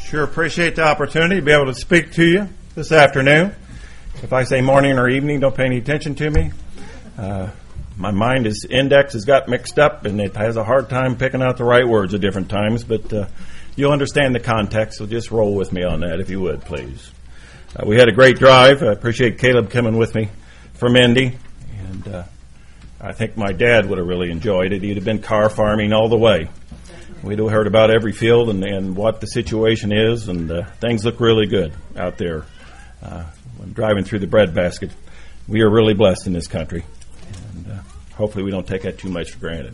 Sure appreciate the opportunity to be able to speak to you this afternoon. If I say morning or evening, don't pay any attention to me. My index has got mixed up, and it has a hard time picking out the right words at different times, but you'll understand the context, so just roll with me on that if you would, please. We had a great drive. I appreciate Caleb coming with me from Indy, and I think my dad would have really enjoyed it. He'd have been car farming all the way. We'd have heard about every field and what the situation is, and things look really good out there. When driving through the breadbasket, we are really blessed in this country, and hopefully we don't take that too much for granted.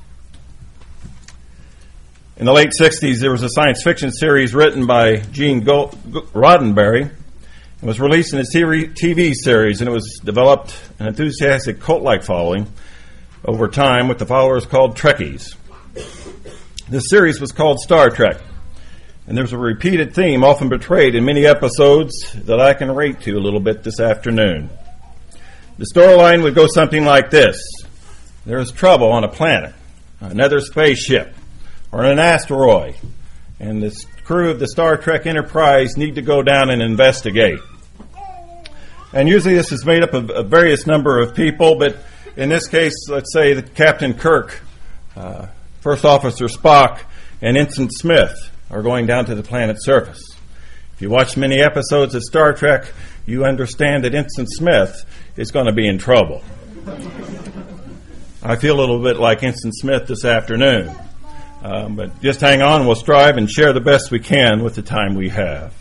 In the late 60s, there was a science fiction series written by Gene Roddenberry. It was released in a TV series, and it was developed an enthusiastic cult-like following over time, with the followers called Trekkies. This series was called Star Trek, and there's a repeated theme often portrayed in many episodes that I can relate to a little bit this afternoon. The storyline would go something like this. There is trouble on a planet, another spaceship, or an asteroid, and the crew of the Star Trek Enterprise need to go down and investigate. And usually this is made up of a various number of people, but in this case, let's say that Captain Kirk, First Officer Spock, and Ensign Smith are going down to the planet's surface. If you watch many episodes of Star Trek, you understand that Ensign Smith is going to be in trouble. I feel a little bit like Ensign Smith this afternoon. But just hang on, we'll strive and share the best we can with the time we have.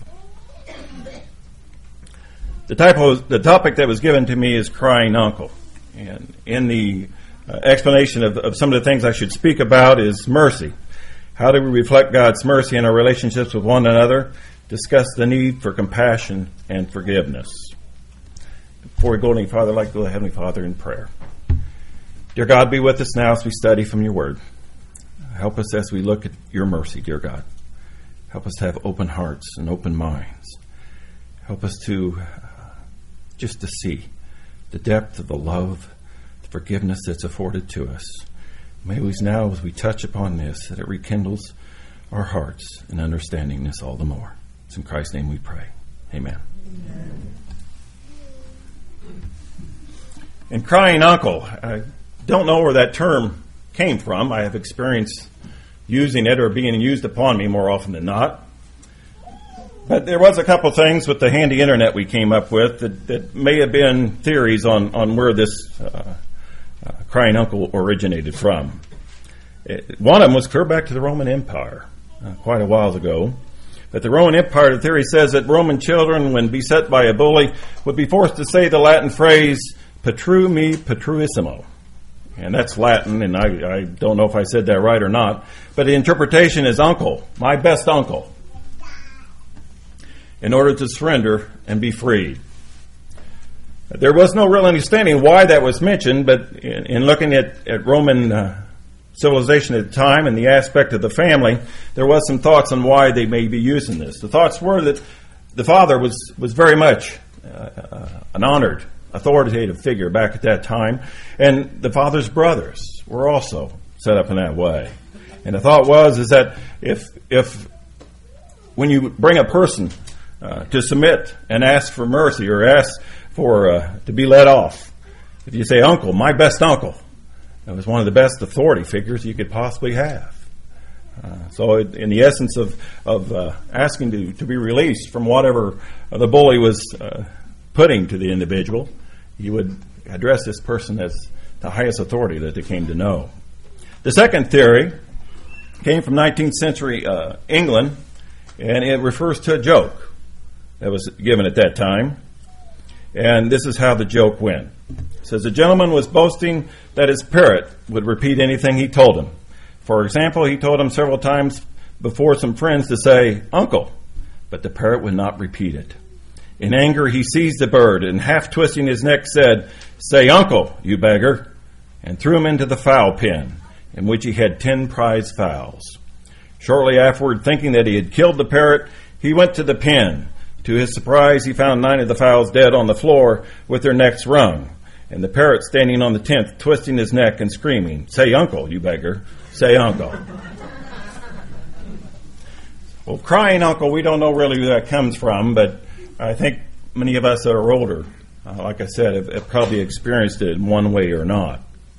The topic that was given to me is crying uncle. And in the explanation of some of the things I should speak about is mercy. How do we reflect God's mercy in our relationships with one another? Discuss the need for compassion and forgiveness. Before we go any farther, I'd like to go to Heavenly Father in prayer. Dear God, be with us now as we study from your word. Help us as we look at your mercy, dear God. Help us to have open hearts and open minds. Help us to just to see the depth of the love, the forgiveness that's afforded to us. May we now, as we touch upon this, that it rekindles our hearts in understanding this all the more. It's in Christ's name we pray. Amen. Amen. And crying uncle, I don't know where that term came from. I have experience using it or being used upon me more often than not. But there was a couple things with the handy internet we came up with that may have been theories on where this crying uncle originated from. One of them was clear back to the Roman Empire quite a while ago. But the Roman Empire, the theory says that Roman children, when beset by a bully, would be forced to say the Latin phrase, "Patru me patruissimo." And that's Latin, and I don't know if I said that right or not. But the interpretation is uncle, my best uncle, in order to surrender and be freed. There was no real understanding why that was mentioned, but in looking at Roman civilization at the time and the aspect of the family, there was some thoughts on why they may be using this. The thoughts were that the father was very much an honored, authoritative figure back at that time, and the father's brothers were also set up in that way. And the thought is that if when you bring a person to submit and ask for mercy or ask for to be let off, if you say uncle, my best uncle, that was one of the best authority figures you could possibly have. So in the essence of asking to be released from whatever the bully was putting to the individual, you would address this person as the highest authority that they came to know. The second theory came from 19th century England, and it refers to a joke that was given at that time. And this is how the joke went. It says, a gentleman was boasting that his parrot would repeat anything he told him. For example, he told him several times before some friends to say, "Uncle," but the parrot would not repeat it. In anger, he seized the bird and, half twisting his neck, said, "Say, uncle, you beggar," and threw him into the fowl pen, in which he had 10 prize fowls. Shortly afterward, thinking that he had killed the parrot, he went to the pen. To his surprise, he found 9 of the fowls dead on the floor with their necks wrung, and the parrot standing on the 10th, twisting his neck and screaming, "Say, uncle, you beggar, say, uncle." Well, crying uncle, we don't know really where that comes from, but I think many of us that are older, like I said, have probably experienced it in one way or not.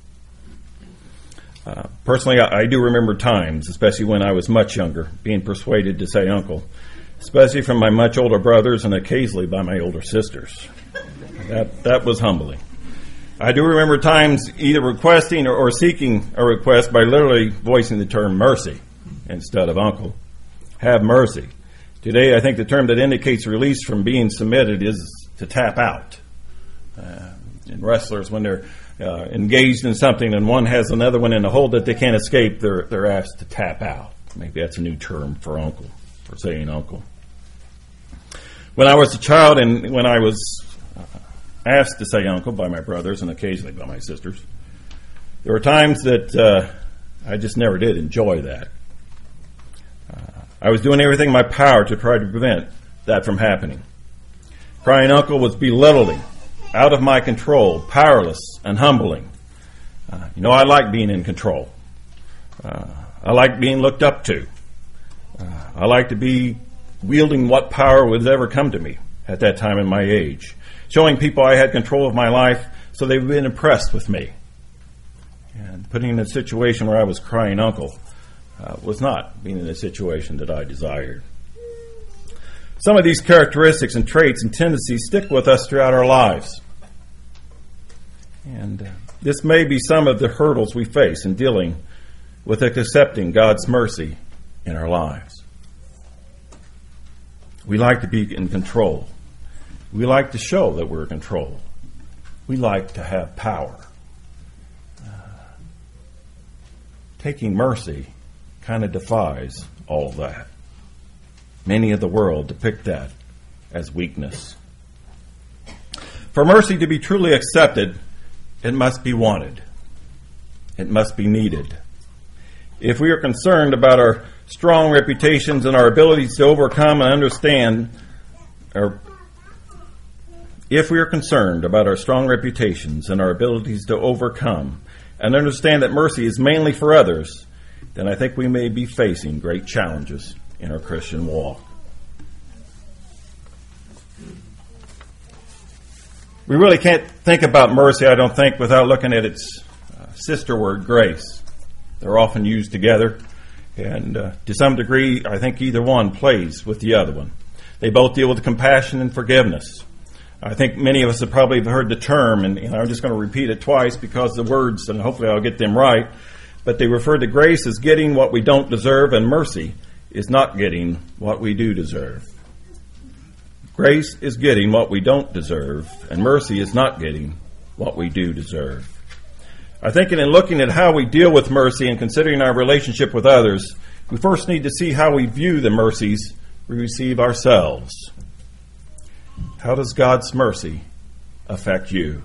Personally, I do remember times, especially when I was much younger, being persuaded to say uncle, especially from my much older brothers and occasionally by my older sisters. That was humbling. I do remember times either requesting or seeking a request by literally voicing the term mercy instead of uncle. Have mercy. Today, I think the term that indicates release from being submitted is to tap out. And wrestlers, when they're engaged in something and one has another one in a hold that they can't escape, they're asked to tap out. Maybe that's a new term for uncle, for saying uncle. When I was a child and when I was asked to say uncle by my brothers and occasionally by my sisters, there were times that I just never did enjoy that. I was doing everything in my power to try to prevent that from happening. Crying uncle was belittling, out of my control, powerless, and humbling. I like being in control. I like being looked up to. I like to be wielding what power would ever come to me at that time in my age, showing people I had control of my life so they've been impressed with me. And putting in a situation where I was crying uncle was not being in a situation that I desired. Some of these characteristics and traits and tendencies stick with us throughout our lives. And this may be some of the hurdles we face in dealing with accepting God's mercy in our lives. We like to be in control. We like to show that we're in control. We like to have power. Taking mercy kind of defies all of that. Many of the world depict that as weakness. For mercy to be truly accepted, it must be wanted. It must be needed. If we are concerned about our strong reputations and our abilities to overcome and understand, or if we are concerned about our strong reputations and our abilities to overcome and understand that mercy is mainly for others, then I think we may be facing great challenges in our Christian walk. We really can't think about mercy, I don't think, without looking at its sister word, grace. They're often used together, and to some degree, I think either one plays with the other one. They both deal with compassion and forgiveness. I think many of us have probably heard the term, and I'm just going to repeat it twice because the words, and hopefully I'll get them right, but they refer to grace as getting what we don't deserve, and mercy is not getting what we do deserve. Grace is getting what we don't deserve, and mercy is not getting what we do deserve. I think in looking at how we deal with mercy and considering our relationship with others, we first need to see how we view the mercies we receive ourselves. How does God's mercy affect you?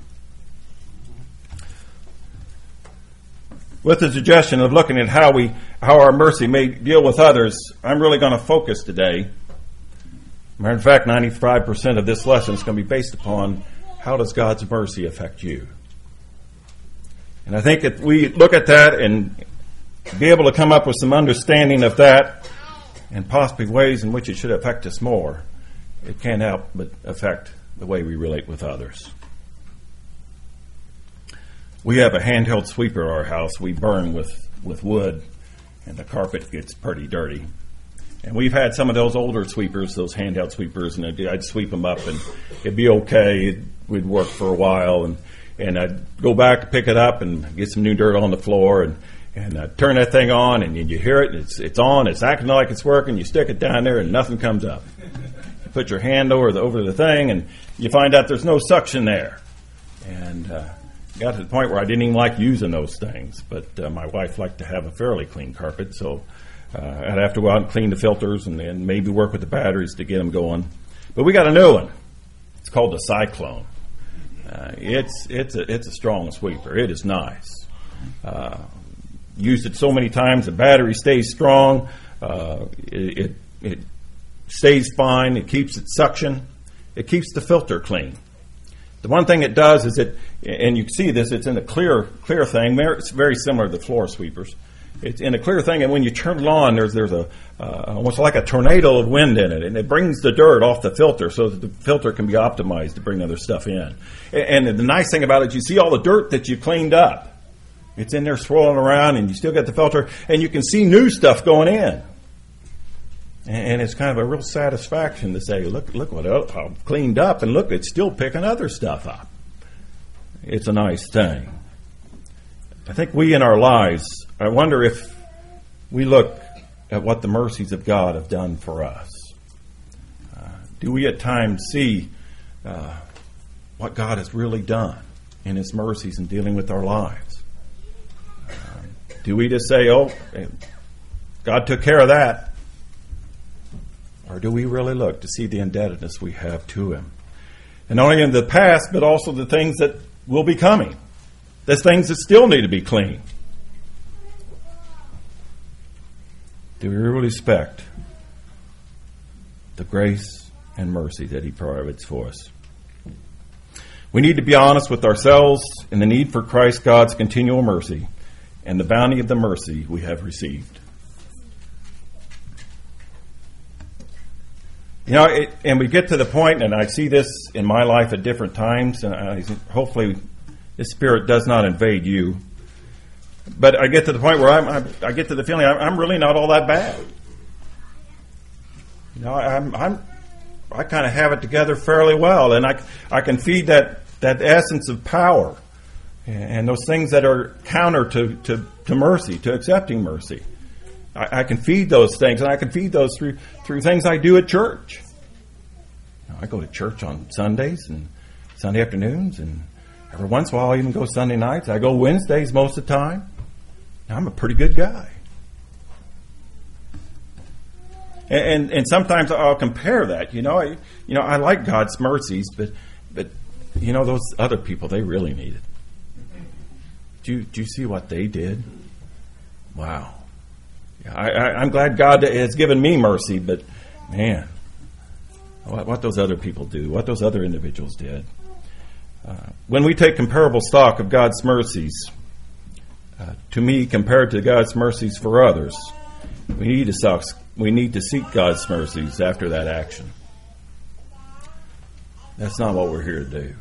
With the suggestion of looking at how our mercy may deal with others, I'm really going to focus today. Matter of fact, 95% of this lesson is going to be based upon how does God's mercy affect you? And I think if we look at that and be able to come up with some understanding of that and possibly ways in which it should affect us more, it can't help but affect the way we relate with others. We have a handheld sweeper at our house. We burn with wood, and the carpet gets pretty dirty. And we've had some of those older sweepers, those handheld sweepers, and I'd sweep them up, and it'd be okay. We'd work for a while, and I'd go back to pick it up and get some new dirt on the floor, and I'd turn that thing on, and you hear it, and it's on, it's acting like it's working. You stick it down there, and nothing comes up. You put your hand over the thing, and you find out there's no suction there. And got to the point where I didn't even like using those things, but my wife liked to have a fairly clean carpet, so I'd have to go out and clean the filters and then maybe work with the batteries to get them going. But we got a new one. It's called the Cyclone. It's a strong sweeper. It is nice. Used it so many times, the battery stays strong. It stays fine. It keeps its suction. It keeps the filter clean. The one thing it does is and you can see this, it's in a clear thing. It's very similar to the floor sweepers. It's in a clear thing, and when you turn it on, there's a almost like a tornado of wind in it, and it brings the dirt off the filter so that the filter can be optimized to bring other stuff in. And the nice thing about it, you see all the dirt that you cleaned up. It's in there swirling around, and you still get the filter, and you can see new stuff going in. And it's kind of a real satisfaction to say, look what I've cleaned up, and look, it's still picking other stuff up. It's a nice thing. I think we in our lives, I wonder if we look at what the mercies of God have done for us. Do we at times see what God has really done in His mercies in dealing with our lives? Do we just say, oh, God took care of that? Or do we really look to see the indebtedness we have to Him? And not only in the past, but also the things that will be coming. There's things that still need to be clean. Do we really respect the grace and mercy that He provides for us? We need to be honest with ourselves in the need for Christ God's continual mercy and the bounty of the mercy we have received. You know, and we get to the point, and I see this in my life at different times, and hopefully this spirit does not invade you. But I get to the point where I get to the feeling I'm really not all that bad. You know, I kind of have it together fairly well, and I can feed that essence of power and those things that are counter to mercy, to accepting mercy. I can feed those things, and I can feed those through things I do at church. You know, I go to church on Sundays and Sunday afternoons, and every once in a while I even go Sunday nights. I go Wednesdays most of the time. I'm a pretty good guy. And sometimes I'll compare that. I like God's mercies, but those other people, they really need it. Do you see what they did? Wow. I'm glad God has given me mercy, but man, what those other people do, what those other individuals did. When we take comparable stock of God's mercies, to me, compared to God's mercies for others, we need to seek God's mercies after that action. That's not what we're here to do.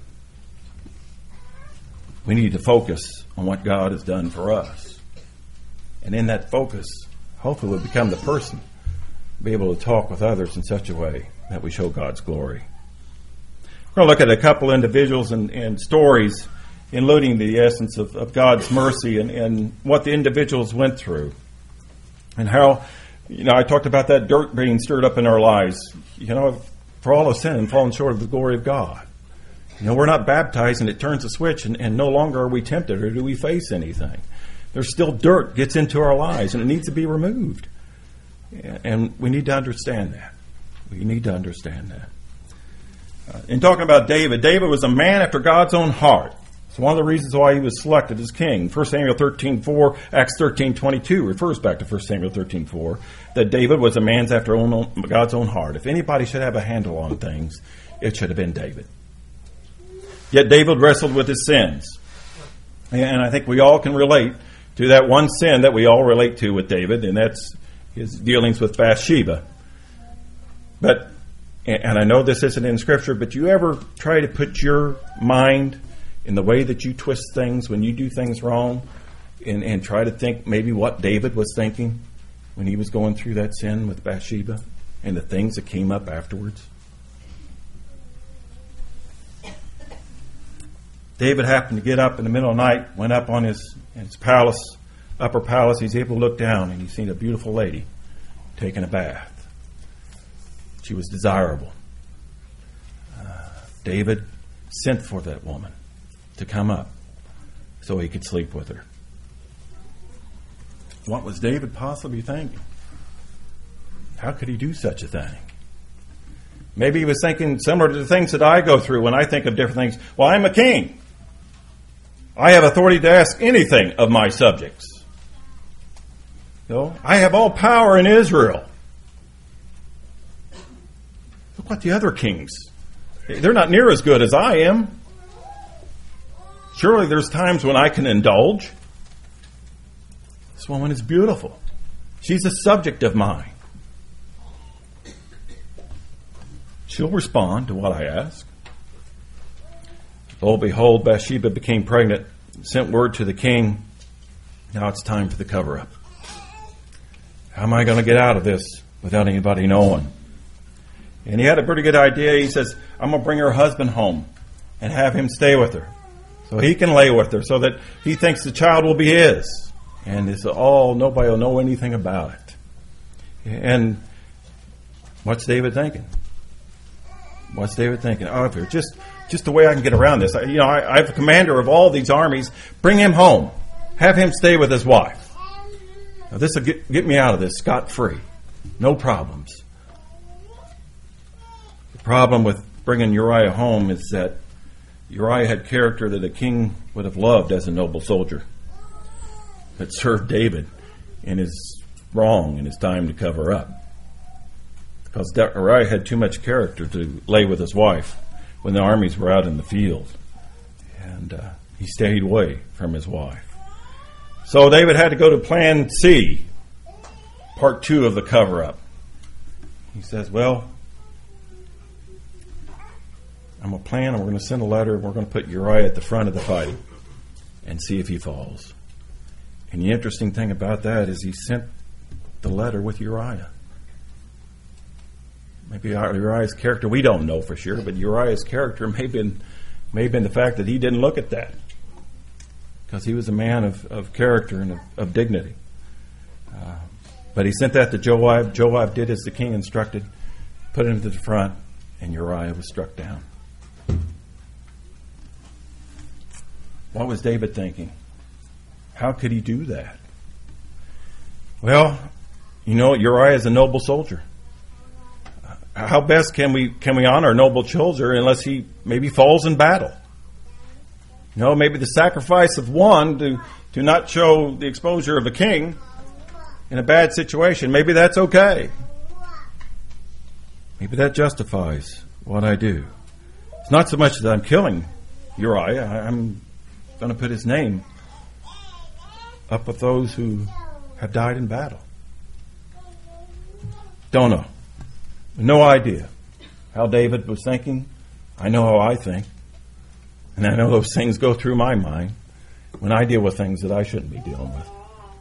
We need to focus on what God has done for us. And in that focus, hopefully we'll become the person, be able to talk with others in such a way that we show God's glory. We're going to look at a couple individuals and stories including the essence of God's mercy and what the individuals went through. And how, I talked about that dirt being stirred up in our lives. For all of sin and fallen short of the glory of God. We're not baptized and it turns a switch and no longer are we tempted or do we face anything. There's still dirt gets into our lives and it needs to be removed. And we need to understand that. We need to understand that. In talking about David was a man after God's own heart. It's one of the reasons why he was selected as king. 1 Samuel 13:4, Acts 13:22 refers back to 1 Samuel 13:4, that David was a man after God's own heart. If anybody should have a handle on things, it should have been David. Yet David wrestled with his sins. And I think we all can relate to that one sin that we all relate to with David, and that's his dealings with Bathsheba. And I know this isn't in Scripture, but you ever try to put your mind in the way that you twist things when you do things wrong and try to think maybe what David was thinking when he was going through that sin with Bathsheba and the things that came up afterwards? David happened to get up in the middle of the night, went up on his palace, upper palace. He's able to look down and he's seen a beautiful lady taking a bath. She was desirable. David sent for that woman to come up so he could sleep with her. What was David possibly thinking? How could he do such a thing? Maybe he was thinking similar to the things that I go through when I think of different things. Well, I'm a king. I have authority to ask anything of my subjects. I have all power in Israel. Look what the other kings, they're not near as good as I am. Surely there's times when I can indulge. This woman is beautiful. She's a subject of mine. She'll respond to what I ask. Lo, behold, Bathsheba became pregnant, sent word to the king. Now it's time for the cover-up. How am I going to get out of this without anybody knowing? And he had a pretty good idea. He says, I'm going to bring her husband home and have him stay with her so he can lay with her so that he thinks the child will be his. And it's all, nobody will know anything about it. And what's David thinking? What's David thinking? Oh, just the way I can get around this. I have a commander of all these armies. Bring him home. Have him stay with his wife. Now, this will get me out of this scot-free. No problems. The problem with bringing Uriah home is that Uriah had character that a king would have loved as a noble soldier that served David in his wrong and his time to cover up. Because Uriah had too much character to lay with his wife when the armies were out in the field. And he stayed away from his wife. So David had to go to Plan C, part 2 of the cover-up. He says, well, I'm going to plan, and we're going to send a letter, and we're going to put Uriah at the front of the fighting and see if he falls. And the interesting thing about that is he sent the letter with Uriah. Maybe Uriah's character, we don't know for sure, but Uriah's character may have been the fact that he didn't look at that, because he was a man of character and of dignity. But he sent that to Joab. Joab did as the king instructed, put him to the front, and Uriah was struck down. What was David thinking? How could he do that? Well, Uriah is a noble soldier. How best can we honor a noble soldier unless he maybe falls in battle? Maybe the sacrifice of one to not show the exposure of a king in a bad situation, maybe that's okay. Maybe that justifies what I do. It's not so much that I'm killing Uriah. I'm going to put his name up with those who have died in battle. Don't know. No idea how David was thinking. I know how I think. And I know those things go through my mind when I deal with things that I shouldn't be dealing with.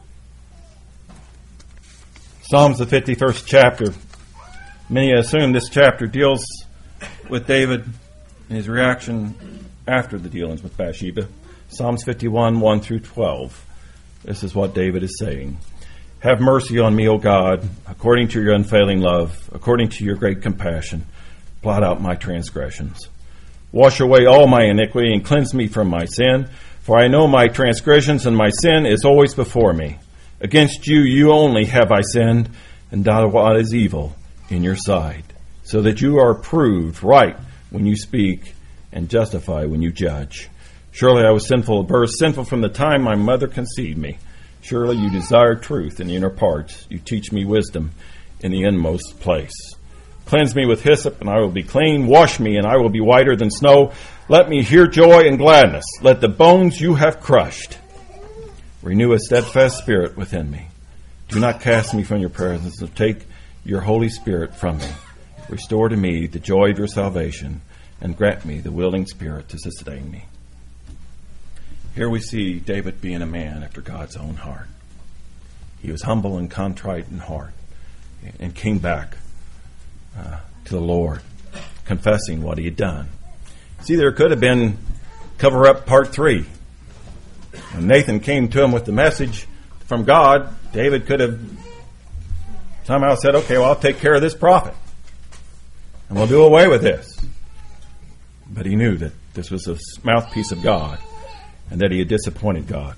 Psalms, the 51st chapter. Many assume this chapter deals with David and his reaction after the dealings with Bathsheba. Psalms 51, 1 through 12. This is what David is saying. Have mercy on me, O God, according to your unfailing love, according to your great compassion. Blot out my transgressions. Wash away all my iniquity and cleanse me from my sin, for I know my transgressions and my sin is always before me. Against you only have I sinned, and done what is evil in your sight, so that you are proved right when you speak and justified when you judge. Surely I was sinful at birth, sinful from the time my mother conceived me. Surely you desire truth in the inner parts. You teach me wisdom in the inmost place. Cleanse me with hyssop, and I will be clean. Wash me, and I will be whiter than snow. Let me hear joy and gladness. Let the bones you have crushed renew a steadfast spirit within me. Do not cast me from your presence, or take your Holy Spirit from me. Restore to me the joy of your salvation, and grant me the willing spirit to sustain me. Here we see David being a man after God's own heart. He was humble and contrite in heart and came back to the Lord, confessing what he had done. See, there could have been cover-up part 3. When Nathan came to him with the message from God, David could have somehow said, okay, well, I'll take care of this prophet, and we'll do away with this. But he knew that this was a mouthpiece of God, and that he had disappointed God.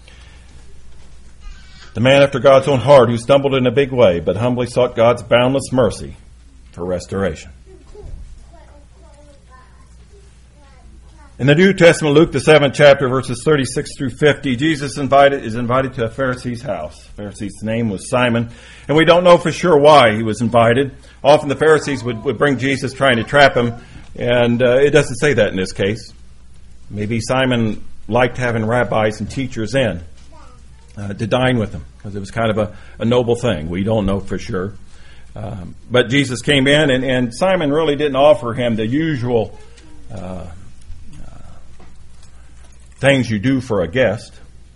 The man after God's own heart who stumbled in a big way, but humbly sought God's boundless mercy for restoration. In the New Testament, Luke, the 7th chapter, verses 36 through 50, Jesus is invited to a Pharisee's house. The Pharisee's name was Simon, and we don't know for sure why he was invited. Often the Pharisees would bring Jesus trying to trap him, and it doesn't say that in this case. Maybe Simon liked having rabbis and teachers in. to dine with him, because it was kind of a noble thing. We don't know for sure. But Jesus came in, and Simon really didn't offer him the usual things you do for a guest.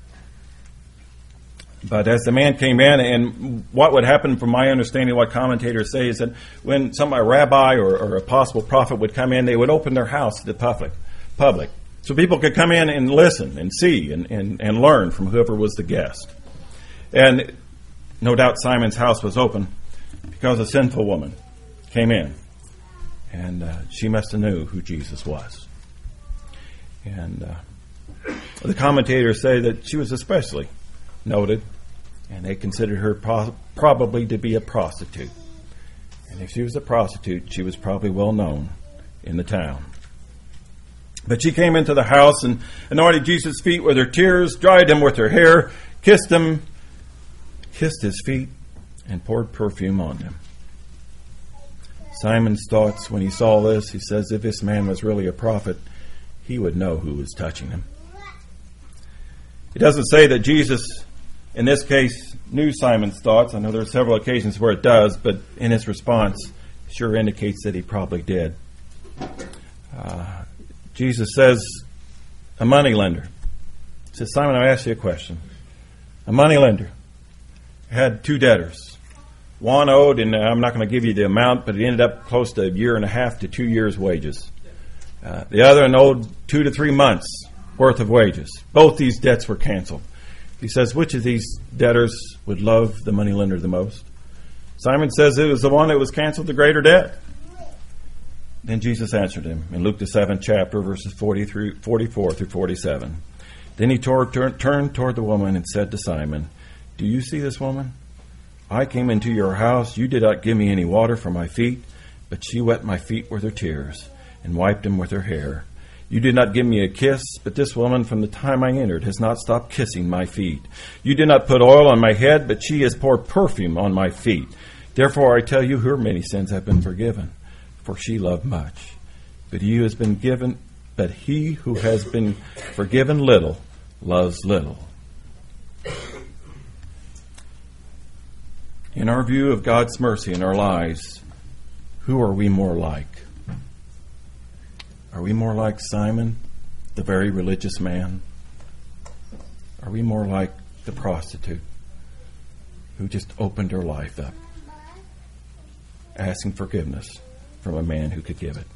But as the man came in, and what would happen from my understanding, what commentators say, is that when a rabbi or a possible prophet would come in, they would open their house to the public. So people could come in and listen and see and learn from whoever was the guest. And no doubt Simon's house was open because a sinful woman came in. And she must have knew who Jesus was. And the commentators say that she was especially noted, and they considered her probably to be a prostitute. And if she was a prostitute, she was probably well known in the town. But she came into the house and anointed Jesus' feet with her tears, dried them with her hair, kissed his feet, and poured perfume on them. Simon's thoughts when he saw this, he says, if this man was really a prophet, he would know who was touching him. It doesn't say that Jesus, in this case, knew Simon's thoughts. I know there are several occasions where it does, but in his response, sure indicates that he probably did. Jesus says, a moneylender. He says, Simon, I ask you a question. A moneylender had two debtors. One owed, and I'm not going to give you the amount, but it ended up close to 1.5 to 2 years' wages. The other owed 2 to 3 months' worth of wages. Both these debts were canceled. He says, which of these debtors would love the moneylender the most? Simon says it was the one that was canceled the greater debt. Then Jesus answered him in Luke the 7th chapter, verses 44 through 47. Then he turned toward the woman and said to Simon, do you see this woman? I came into your house. You did not give me any water for my feet, but she wet my feet with her tears and wiped them with her hair. You did not give me a kiss, but this woman from the time I entered has not stopped kissing my feet. You did not put oil on my head, but she has poured perfume on my feet. Therefore I tell you, her many sins have been forgiven, for she loved much. But he who has been forgiven little loves little. In our view of God's mercy in our lives, who are we more like? Are we more like Simon, the very religious man? Are we more like the prostitute who just opened her life up, asking forgiveness from a man who could give it?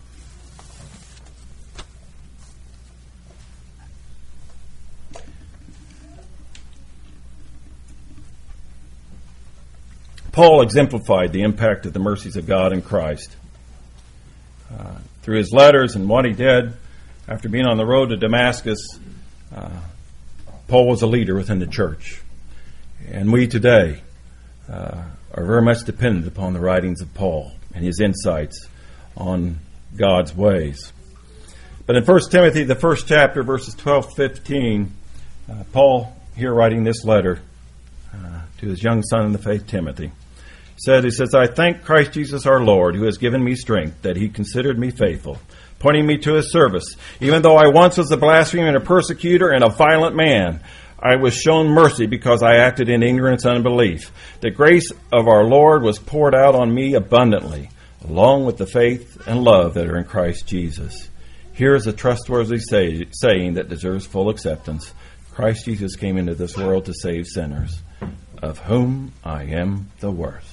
Paul exemplified the impact of the mercies of God in Christ. Through his letters and what he did, after being on the road to Damascus, Paul was a leader within the church. And we today are very much dependent upon the writings of Paul and his insights on God's ways. But in 1 Timothy, the first chapter, verses 12-15, Paul, here writing this letter to his young son in the faith, Timothy, he says, I thank Christ Jesus our Lord, who has given me strength, that he considered me faithful, appointing me to his service. Even though I once was a blasphemer and a persecutor and a violent man, I was shown mercy because I acted in ignorance and unbelief. The grace of our Lord was poured out on me abundantly, along with the faith and love that are in Christ Jesus. Here is a trustworthy saying that deserves full acceptance. Christ Jesus came into this world to save sinners, of whom I am the worst.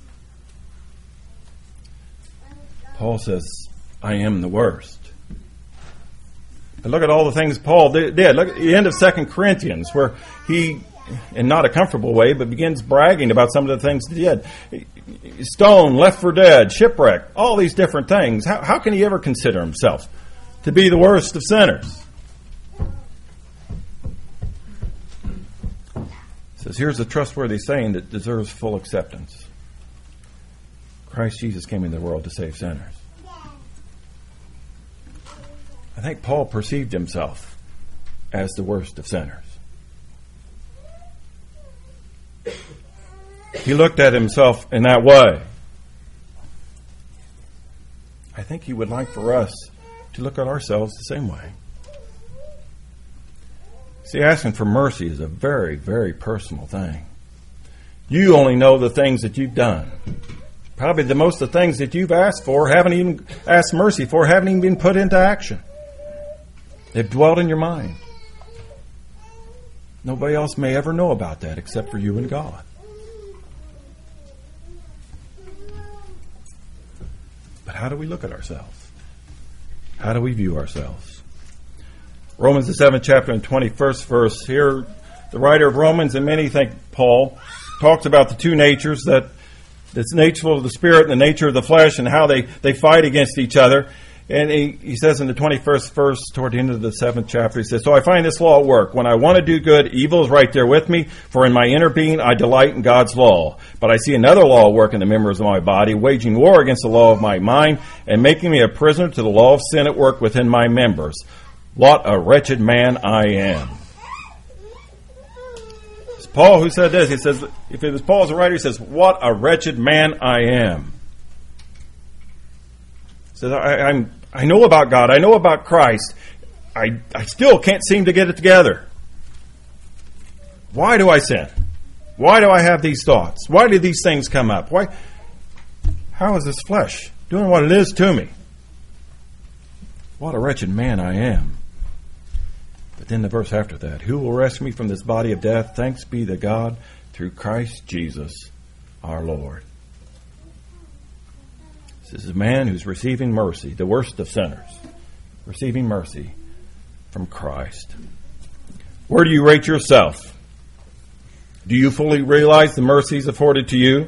Paul says, I am the worst. But look at all the things Paul did. Look at the end of 2 Corinthians, where he, in not a comfortable way, but begins bragging about some of the things he did. Stoned, left for dead, shipwrecked, all these different things. How can he ever consider himself to be the worst of sinners? He says, here's a trustworthy saying that deserves full acceptance. Christ Jesus came into the world to save sinners. I think Paul perceived himself as the worst of sinners. He looked at himself in that way. I think he would like for us to look at ourselves the same way. See, asking for mercy is a very, very personal thing. You only know the things that you've done. Probably the most of the things that you've asked for, haven't even asked mercy for, haven't even been put into action. They've dwelt in your mind. Nobody else may ever know about that except for you and God. But how do we look at ourselves? How do we view ourselves? Romans, the 7th chapter and 21st verse. Here, the writer of Romans, and many think Paul, talks about the two natures, that's nature of the spirit and the nature of the flesh, and how they fight against each other. And he says in the 21st verse, toward the end of the 7th chapter, he says, "So I find this law at work. When I want to do good, evil is right there with me. For in my inner being I delight in God's law. But I see another law at work in the members of my body, waging war against the law of my mind, and making me a prisoner to the law of sin at work within my members. What a wretched man I am." It's Paul who said this. He says, if it was Paul as a writer, he says, "What a wretched man I am." He says, I know about God. I know about Christ. I still can't seem to get it together. Why do I sin? Why do I have these thoughts? Why do these things come up? How is this flesh doing what it is to me? What a wretched man I am. But then the verse after that, "Who will rescue me from this body of death? Thanks be to God through Christ Jesus our Lord." This is a man who's receiving mercy, the worst of sinners, receiving mercy from Christ. Where do you rate yourself? Do you fully realize the mercies afforded to you?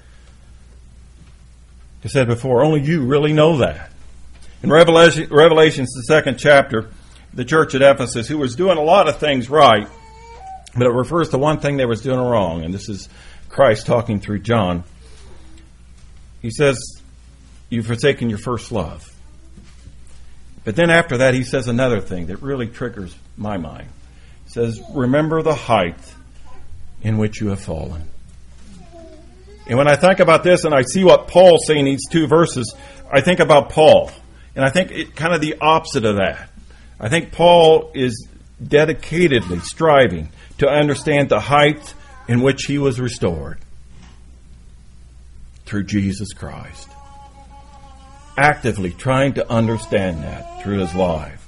I said before, only you really know that. In Revelations, the 2nd chapter, the church at Ephesus, who was doing a lot of things right, but it refers to one thing they was doing wrong, and this is Christ talking through John. He says, "You've forsaken your first love." But then after that, he says another thing that really triggers my mind. He says, "Remember the height in which you have fallen." And when I think about this and I see what Paul's saying in these two verses, I think about Paul. And I think kind of the opposite of that. I think Paul is dedicatedly striving to understand the height in which he was restored through Jesus Christ. Actively trying to understand that through his life.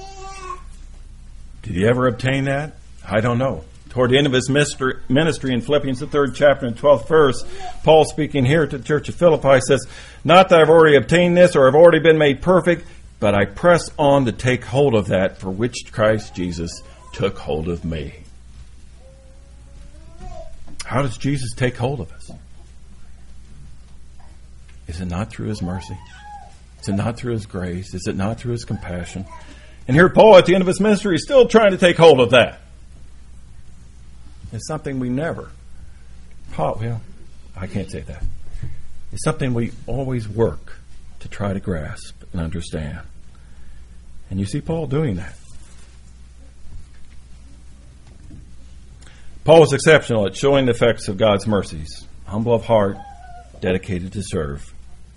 Did he ever obtain that? I don't know. Toward the end of his ministry in Philippians, the 3rd chapter and 12th verse, Paul speaking here to the church of Philippi says, "Not that I've already obtained this or I've already been made perfect, but I press on to take hold of that for which Christ Jesus took hold of me." How does Jesus take hold of us? Is it not through his mercy? Is it not through his grace? Is it not through his compassion? And here Paul, at the end of his ministry, is still trying to take hold of that. It's something we never... I can't say that. It's something we always work to try to grasp and understand. And you see Paul doing that. Paul was exceptional at showing the effects of God's mercies. Humble of heart, dedicated to serve.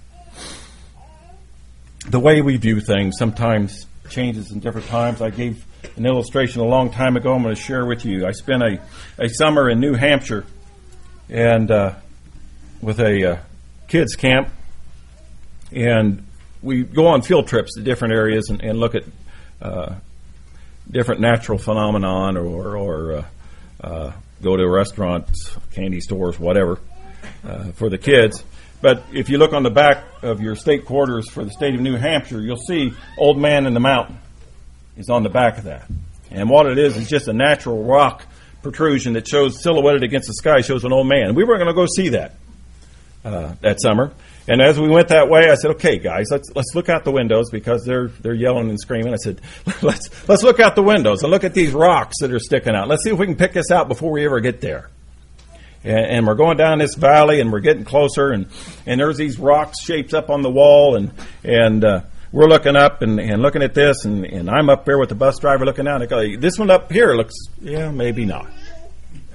The way we view things sometimes changes in different times. I gave an illustration a long time ago I'm going to share with you. I spent a summer in New Hampshire and with a kids camp, and we go on field trips to different areas and look at different natural phenomenon or go to restaurants, candy stores, whatever, for the kids. But if you look on the back of your state quarters for the state of New Hampshire, you'll see Old Man in the Mountain is on the back of that. And what it is just a natural rock protrusion that shows silhouetted against the sky, shows an old man. We were going to go see that that summer. And as we went that way, I said, "Okay, guys, let's look out the windows," because they're yelling and screaming. I said, let's look out the windows and look at these rocks that are sticking out. Let's see if we can pick this out before we ever get there. And we're going down this valley, and we're getting closer, and there's these rocks shaped up on the wall, and we're looking up and looking at this, and I'm up there with the bus driver looking down. I go, "This one up here looks, maybe not.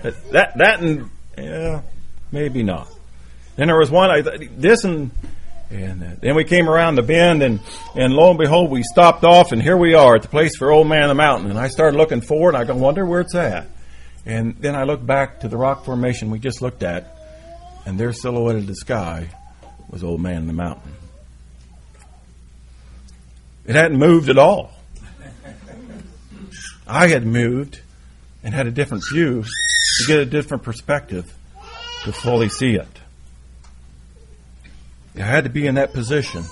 Maybe not." Then there was one, And then we came around the bend, and lo and behold, we stopped off, and here we are at the place for Old Man of the Mountain. And I started looking forward, and I go, wonder where it's at. And then I looked back to the rock formation we just looked at, and there silhouetted in the sky was Old Man of the Mountain. It hadn't moved at all. I had moved and had a different view to get a different perspective to fully see it. I had to be in that position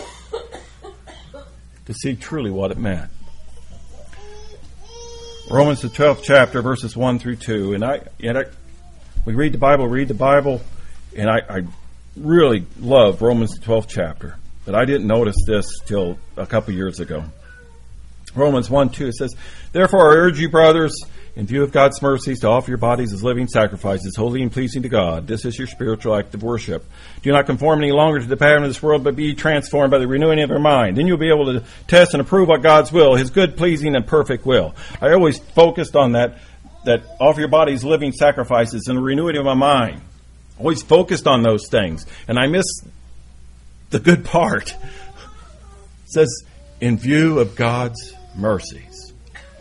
to see truly what it meant. Romans the 12th chapter, verses 1 through 2. We read the Bible, and I really love Romans the 12th chapter. But I didn't notice this till a couple years ago. Romans 1:2, it says, "Therefore I urge you, brothers, in view of God's mercies, to offer your bodies as living sacrifices, holy and pleasing to God. This is your spiritual act of worship. Do not conform any longer to the pattern of this world, but be transformed by the renewing of your mind. Then you'll be able to test and approve what God's will, His good, pleasing, and perfect will." I always focused on that offer your bodies living sacrifices and the renewing of my mind. Always focused on those things. And I missed the good part. It says, in view of God's mercies.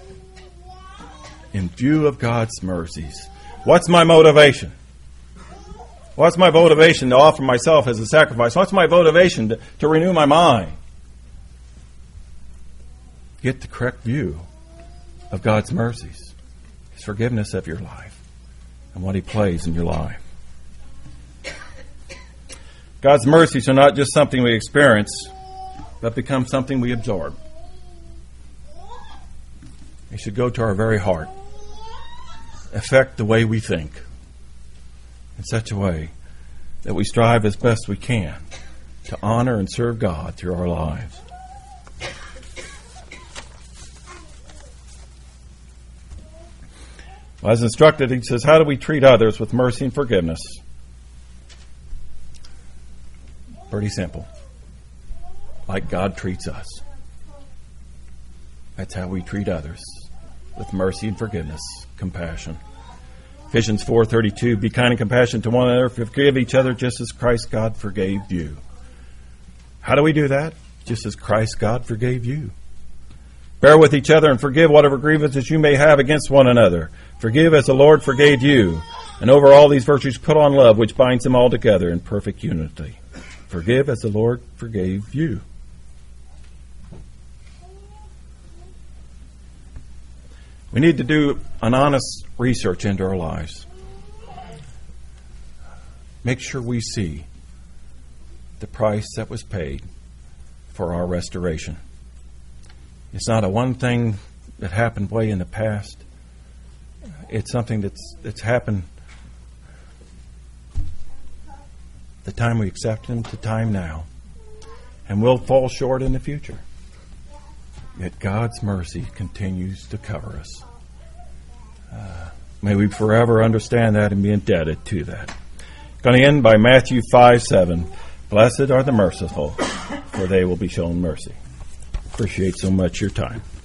In view of God's mercies. What's my motivation? What's my motivation to offer myself as a sacrifice? What's my motivation to renew my mind? Get the correct view of God's mercies. His forgiveness of your life and what He plays in your life. God's mercies are not just something we experience, but become something we absorb. They should go to our very heart, affect the way we think in such a way that we strive as best we can to honor and serve God through our lives. Well, as instructed, he says, how do we treat others with mercy and forgiveness? Pretty simple. Like God treats us. That's how we treat others, with mercy and forgiveness, compassion. Ephesians 4:32, be kind and compassionate to one another, forgive each other just as Christ God forgave you. How do we do that? Just as Christ God forgave you. Bear with each other and forgive whatever grievances you may have against one another. Forgive as the Lord forgave you. And over all these virtues put on love, which binds them all together in perfect unity. Forgive as the Lord forgave you. We need to do an honest research into our lives. Make sure we see the price that was paid for our restoration. It's not a one thing that happened way in the past. It's something that's happened the time we accept Him, the time now. And we'll fall short in the future. Yet God's mercy continues to cover us. May we forever understand that and be indebted to that. Going to end by Matthew 5:7. Blessed are the merciful, for they will be shown mercy. Appreciate so much your time.